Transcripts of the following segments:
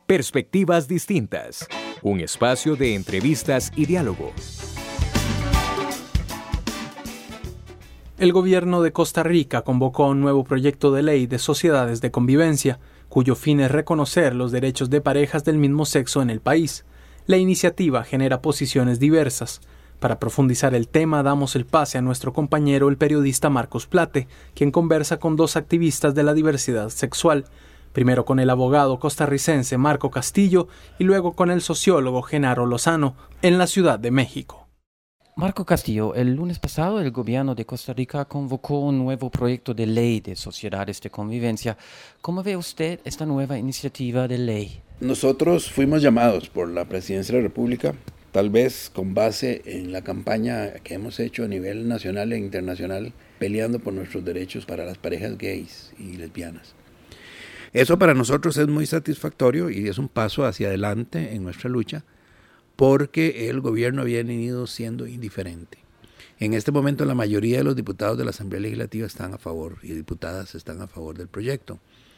Perspectivas distintas. Un espacio de entrevistas y diálogo. El gobierno de Costa Rica convocó un nuevo proyecto de ley de sociedades de convivencia, cuyo fin es reconocer los derechos de parejas del mismo sexo en el país. La iniciativa genera posiciones diversas. Para profundizar el tema, damos el pase a nuestro compañero, el periodista Marcos Plate, quien conversa con dos activistas de la diversidad sexual. Primero con el abogado costarricense Marco Castillo y luego con el sociólogo Genaro Lozano, en la Ciudad de México. Marco Castillo, el lunes pasado el gobierno de Costa Rica convocó un nuevo proyecto de ley de sociedades de convivencia. ¿Cómo ve usted esta nueva iniciativa de ley? Nosotros fuimos llamados por la Presidencia de la República, tal vez con base en la campaña que hemos hecho a nivel nacional e internacional, peleando por nuestros derechos para las parejas gays y lesbianas. Eso para nosotros es muy satisfactorio y es un paso hacia adelante en nuestra lucha, porque el gobierno había venido siendo indiferente. En este momento la mayoría de los diputados de la Asamblea Legislativa están a favor y diputadas están a favor del proyecto.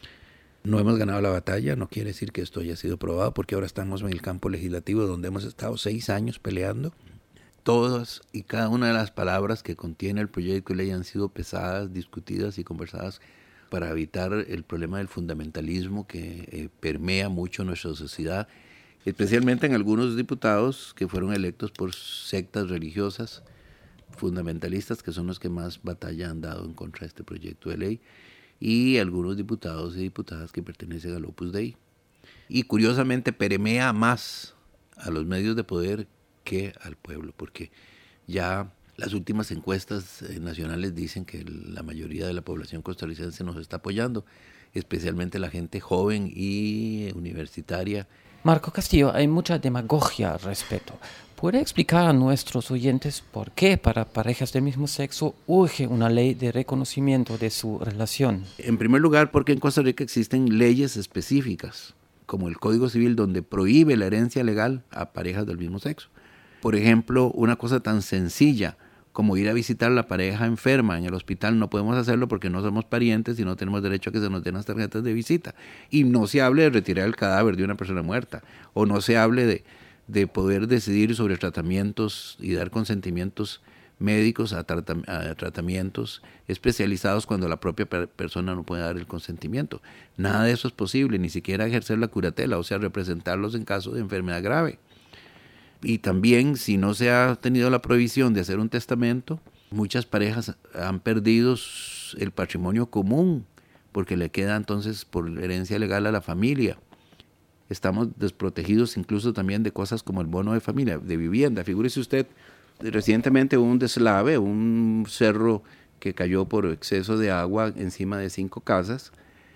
No hemos ganado la batalla, no quiere decir que esto haya sido aprobado, porque ahora estamos en el campo legislativo donde hemos estado 6 años peleando. Todas y cada una de las palabras que contiene el proyecto de ley han sido pesadas, discutidas y conversadas para evitar el problema del fundamentalismo que permea mucho nuestra sociedad, especialmente en algunos diputados que fueron electos por sectas religiosas fundamentalistas, que son los que más batalla han dado en contra de este proyecto de ley, y algunos diputados y diputadas que pertenecen al Opus Dei. Y curiosamente permea más a los medios de poder que al pueblo, porque ya las últimas encuestas nacionales dicen que la mayoría de la población costarricense nos está apoyando, especialmente la gente joven y universitaria. Marco Castillo, hay mucha demagogia al respecto. ¿Puede explicar a nuestros oyentes por qué para parejas del mismo sexo urge una ley de reconocimiento de su relación? En primer lugar, porque en Costa Rica existen leyes específicas, como el Código Civil, donde prohíbe la herencia legal a parejas del mismo sexo. Por ejemplo, una cosa tan sencilla como ir a visitar a la pareja enferma en el hospital, no podemos hacerlo porque no somos parientes y no tenemos derecho a que se nos den las tarjetas de visita. Y no se hable de retirar el cadáver de una persona muerta, o no se hable de poder decidir sobre tratamientos y dar consentimientos médicos a tratamientos especializados cuando la propia persona no puede dar el consentimiento. Nada de eso es posible, ni siquiera ejercer la curatela, o sea, representarlos en caso de enfermedad grave. Y también, si no se ha tenido la prohibición de hacer un testamento, muchas parejas han perdido el patrimonio común, porque le queda entonces por herencia legal a la familia. Estamos desprotegidos incluso también de cosas como el bono de familia, de vivienda. Figúrese usted, recientemente hubo un deslave, un cerro que cayó por exceso de agua encima de 5 casas,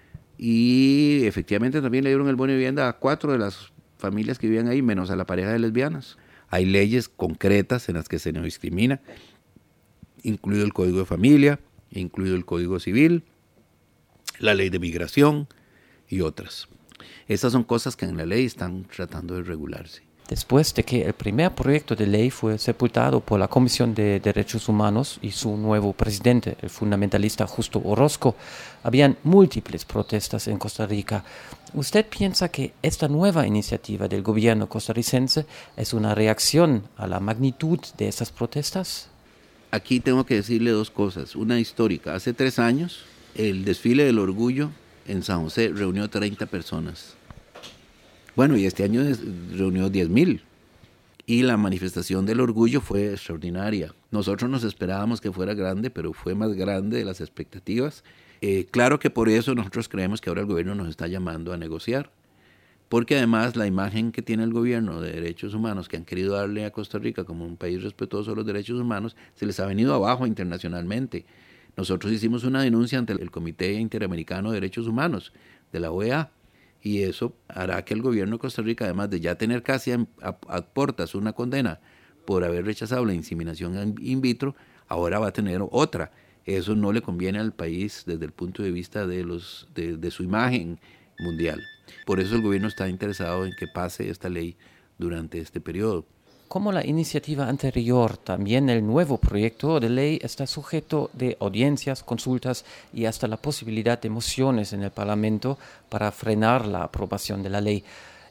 y efectivamente también le dieron el bono de vivienda a 4 de las familias que vivían ahí, menos a la pareja de lesbianas. Hay leyes concretas en las que se nos discrimina, incluido el Código de Familia, incluido el Código Civil, la Ley de Migración y otras. Estas son cosas que en la ley están tratando de regularse. Después de que el primer proyecto de ley fue sepultado por la Comisión de Derechos Humanos y su nuevo presidente, el fundamentalista Justo Orozco, habían múltiples protestas en Costa Rica. ¿Usted piensa que esta nueva iniciativa del gobierno costarricense es una reacción a la magnitud de esas protestas? Aquí tengo que decirle 2 cosas. Una histórica. Hace 3 años, el desfile del orgullo en San José reunió 30 personas. Bueno, y este año reunió 10,000. Y la manifestación del orgullo fue extraordinaria. Nosotros nos esperábamos que fuera grande, pero fue más grande de las expectativas. Claro que por eso nosotros creemos que ahora el gobierno nos está llamando a negociar. Porque además la imagen que tiene el gobierno de derechos humanos, que han querido darle a Costa Rica como un país respetuoso de los derechos humanos, se les ha venido abajo internacionalmente. Nosotros hicimos una denuncia ante el Comité Interamericano de Derechos Humanos de la OEA. Y eso hará que el gobierno de Costa Rica, además de ya tener casi a puertas una condena por haber rechazado la inseminación in vitro, ahora va a tener otra. Eso no le conviene al país desde el punto de vista de su imagen mundial. Por eso el gobierno está interesado en que pase esta ley durante este periodo. Como la iniciativa anterior, también el nuevo proyecto de ley está sujeto de audiencias, consultas y hasta la posibilidad de mociones en el Parlamento para frenar la aprobación de la ley.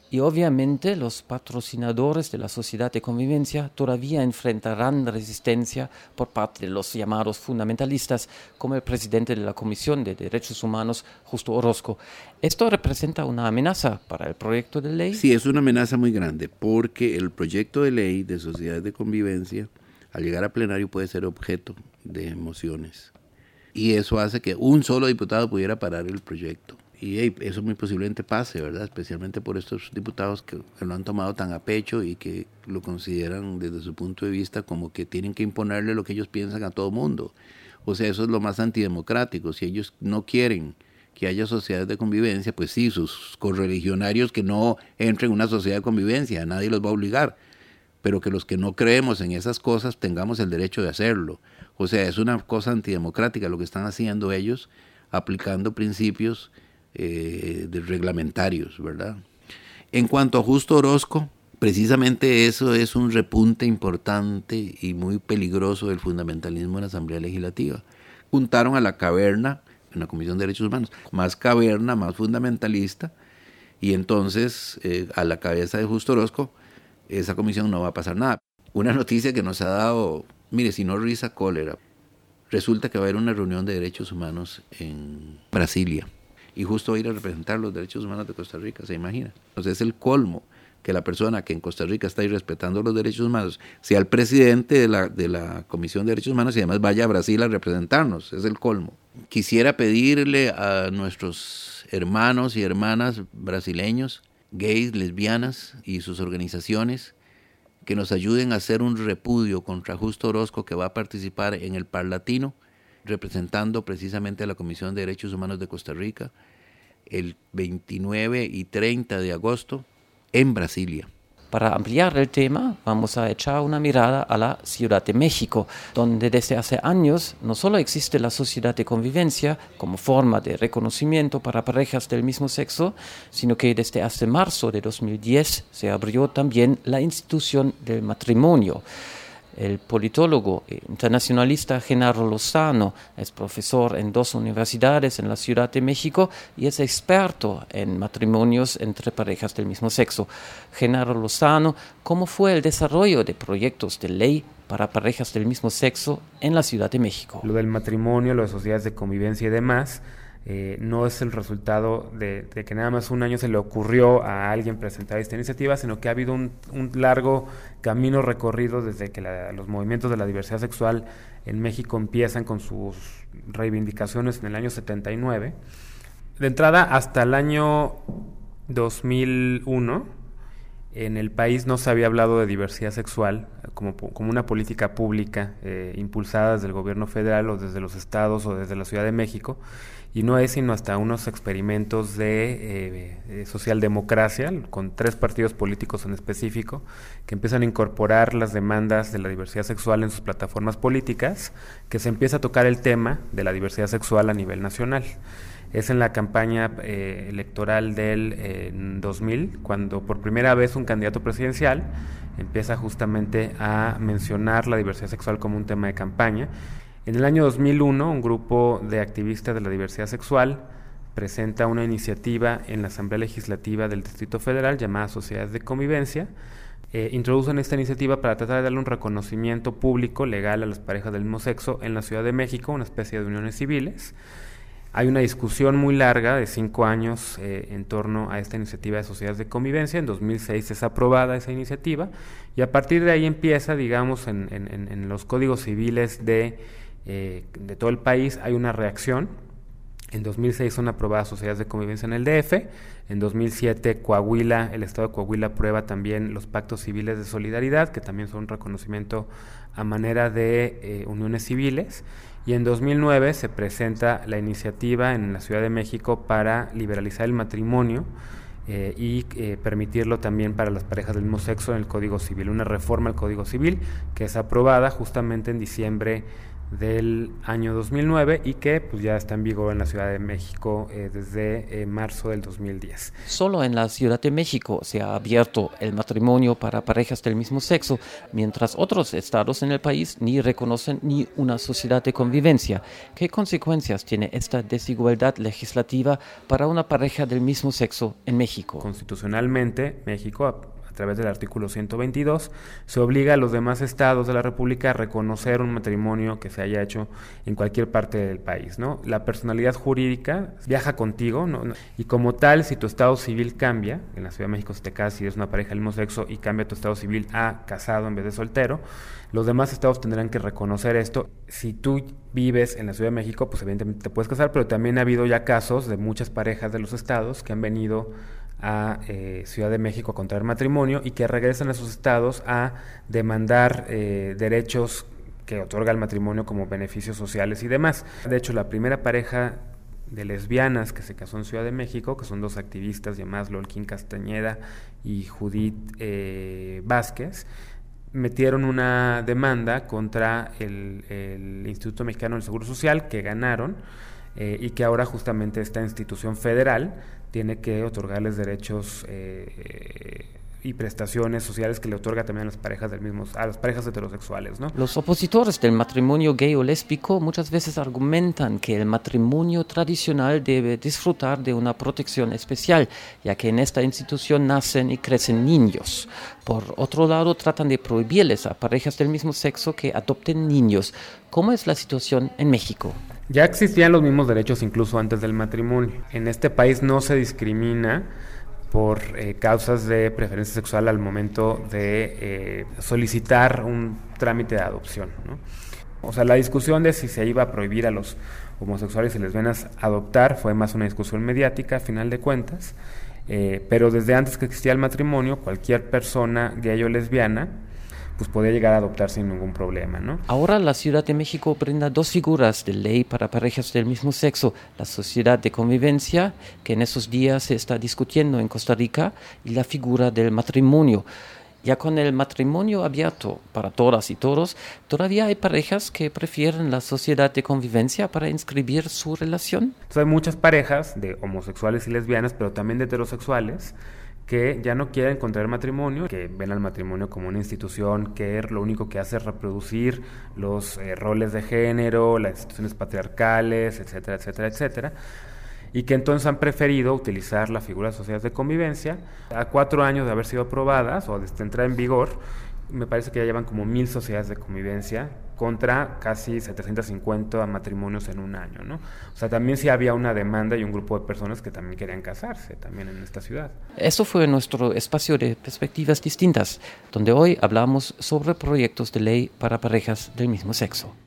Y obviamente los patrocinadores de la sociedad de convivencia todavía enfrentarán resistencia por parte de los llamados fundamentalistas, como el presidente de la Comisión de Derechos Humanos, Justo Orozco. ¿Esto representa una amenaza para el proyecto de ley? Sí, es una amenaza muy grande, porque el proyecto de ley de sociedades de convivencia, al llegar a plenario, puede ser objeto de mociones. Y eso hace que un solo diputado pudiera parar el proyecto. Y eso muy posiblemente pase, ¿verdad? Especialmente por estos diputados que lo han tomado tan a pecho y que lo consideran desde su punto de vista como que tienen que imponerle lo que ellos piensan a todo mundo. O sea, eso es lo más antidemocrático. Si ellos no quieren que haya sociedades de convivencia, pues sí, sus correligionarios que no entren en una sociedad de convivencia, nadie los va a obligar. Pero que los que no creemos en esas cosas tengamos el derecho de hacerlo. O sea, es una cosa antidemocrática lo que están haciendo ellos, aplicando principios de reglamentarios, ¿verdad? En cuanto a Justo Orozco, precisamente eso es un repunte importante y muy peligroso del fundamentalismo en la Asamblea Legislativa. Juntaron a la caverna, en la Comisión de Derechos Humanos, más caverna, más fundamentalista, y entonces a la cabeza de Justo Orozco, esa comisión no va a pasar nada. Una noticia que nos ha dado, mire, si no risa, cólera. Resulta que va a haber una reunión de derechos humanos en Brasilia. Y justo va a ir a representar los derechos humanos de Costa Rica, ¿se imagina? Entonces es el colmo que la persona que en Costa Rica está ahí respetando los derechos humanos sea el presidente de la Comisión de Derechos Humanos y además vaya a Brasil a representarnos, es el colmo. Quisiera pedirle a nuestros hermanos y hermanas brasileños, gays, lesbianas y sus organizaciones, que nos ayuden a hacer un repudio contra Justo Orozco, que va a participar en el Parlatino, representando precisamente a la Comisión de Derechos Humanos de Costa Rica, el 29 y 30 de agosto en Brasilia. Para ampliar el tema, vamos a echar una mirada a la Ciudad de México, donde desde hace años no solo existe la sociedad de convivencia como forma de reconocimiento para parejas del mismo sexo, sino que desde hace marzo de 2010 se abrió también la institución del matrimonio. El politólogo e internacionalista Genaro Lozano es profesor en 2 universidades en la Ciudad de México y es experto en matrimonios entre parejas del mismo sexo. Genaro Lozano, ¿cómo fue el desarrollo de proyectos de ley para parejas del mismo sexo en la Ciudad de México? Lo del matrimonio, lo de sociedades de convivencia y demás, no es el resultado de que nada más un año se le ocurrió a alguien presentar esta iniciativa, sino que ha habido un largo camino recorrido desde que los movimientos de la diversidad sexual en México empiezan con sus reivindicaciones en el año 79. De entrada, hasta el año 2001, en el país no se había hablado de diversidad sexual como una política pública impulsada desde el gobierno federal o desde los estados o desde la Ciudad de México. Y no es sino hasta unos experimentos de socialdemocracia, con 3 partidos políticos en específico, que empiezan a incorporar las demandas de la diversidad sexual en sus plataformas políticas, que se empieza a tocar el tema de la diversidad sexual a nivel nacional. Es en la campaña electoral del 2000, cuando por primera vez un candidato presidencial empieza justamente a mencionar la diversidad sexual como un tema de campaña. En el año 2001, un grupo de activistas de la diversidad sexual presenta una iniciativa en la Asamblea Legislativa del Distrito Federal llamada Sociedades de Convivencia. Introducen esta iniciativa para tratar de darle un reconocimiento público, legal, a las parejas del mismo sexo en la Ciudad de México, una especie de uniones civiles. Hay una discusión muy larga de 5 años en torno a esta iniciativa de sociedades de convivencia. En 2006 es aprobada esa iniciativa y a partir de ahí empieza, digamos, en los códigos civiles de todo el país hay una reacción. En 2006 son aprobadas sociedades de convivencia en el DF. En 2007 Coahuila, el estado de Coahuila aprueba también los pactos civiles de solidaridad, que también son un reconocimiento a manera de uniones civiles. Y en 2009 se presenta la iniciativa en la Ciudad de México para liberalizar el matrimonio y permitirlo también para las parejas del mismo sexo en el Código Civil, una reforma al Código Civil que es aprobada justamente en diciembre del año 2009 y que pues ya está en vigor en la Ciudad de México desde marzo del 2010. Solo en la Ciudad de México se ha abierto el matrimonio para parejas del mismo sexo, mientras otros estados en el país ni reconocen ni una sociedad de convivencia. ¿Qué consecuencias tiene esta desigualdad legislativa para una pareja del mismo sexo en México? Constitucionalmente, México, a través del artículo 122, se obliga a los demás estados de la República a reconocer un matrimonio que se haya hecho en cualquier parte del país, ¿no? La personalidad jurídica viaja contigo, ¿no? Y como tal, si tu estado civil cambia, en la Ciudad de México si te casas y eres una pareja del mismo sexo y cambia tu estado civil a casado en vez de soltero, los demás estados tendrán que reconocer esto. Si tú vives en la Ciudad de México, pues evidentemente te puedes casar, pero también ha habido ya casos de muchas parejas de los estados que han venido a Ciudad de México a contraer matrimonio y que regresan a sus estados a demandar derechos que otorga el matrimonio como beneficios sociales y demás. De hecho, la primera pareja de lesbianas que se casó en Ciudad de México, que son dos activistas llamadas Lolquín Castañeda y Judith Vázquez, metieron una demanda contra el Instituto Mexicano del Seguro Social, que ganaron, y que ahora justamente esta institución federal tiene que otorgarles derechos y prestaciones sociales que le otorga también a las parejas a las parejas heterosexuales, ¿no? Los opositores del matrimonio gay o lésbico muchas veces argumentan que el matrimonio tradicional debe disfrutar de una protección especial, ya que en esta institución nacen y crecen niños. Por otro lado, tratan de prohibirles a parejas del mismo sexo que adopten niños. ¿Cómo es la situación en México? Ya existían los mismos derechos incluso antes del matrimonio. En este país no se discrimina por causas de preferencia sexual al momento de solicitar un trámite de adopción, ¿no? O sea, la discusión de si se iba a prohibir a los homosexuales y lesbianas adoptar fue más una discusión mediática, a final de cuentas, pero desde antes que existía el matrimonio, cualquier persona gay o lesbiana pues podía llegar a adoptar sin ningún problema, ¿no? Ahora la Ciudad de México brinda dos figuras de ley para parejas del mismo sexo: la sociedad de convivencia, que en esos días se está discutiendo en Costa Rica, y la figura del matrimonio. Ya con el matrimonio abierto para todas y todos, ¿todavía hay parejas que prefieren la sociedad de convivencia para inscribir su relación? Entonces hay muchas parejas de homosexuales y lesbianas, pero también de heterosexuales, que ya no quieren contraer matrimonio, que ven al matrimonio como una institución que lo único que hace es reproducir los roles de género, las instituciones patriarcales, etcétera, etcétera, etcétera, y que entonces han preferido utilizar la figura de sociedades de convivencia. A 4 años de haber sido aprobadas o de entrar en vigor, me parece que ya llevan como 1,000 sociedades de convivencia contra casi 750 matrimonios en un año, ¿no? O sea, también sí había una demanda y un grupo de personas que también querían casarse también en esta ciudad. Eso fue nuestro espacio de perspectivas distintas, donde hoy hablamos sobre proyectos de ley para parejas del mismo sexo.